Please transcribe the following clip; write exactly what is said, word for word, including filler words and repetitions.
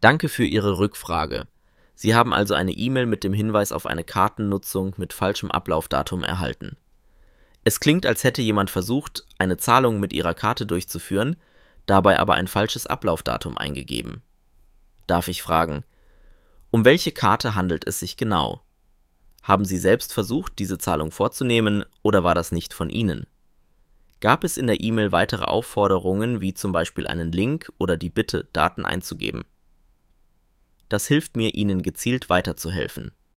Danke für Ihre Rückfrage. Sie haben also eine E-Mail mit dem Hinweis auf eine Kartennutzung mit falschem Ablaufdatum erhalten. Es klingt, als hätte jemand versucht, eine Zahlung mit Ihrer Karte durchzuführen, dabei aber ein falsches Ablaufdatum eingegeben. Darf ich fragen, um welche Karte handelt es sich genau? Haben Sie selbst versucht, diese Zahlung vorzunehmen, oder war das nicht von Ihnen? Gab es in der E-Mail weitere Aufforderungen, wie zum Beispiel einen Link oder die Bitte, Daten einzugeben? Das hilft mir, Ihnen gezielt weiterzuhelfen.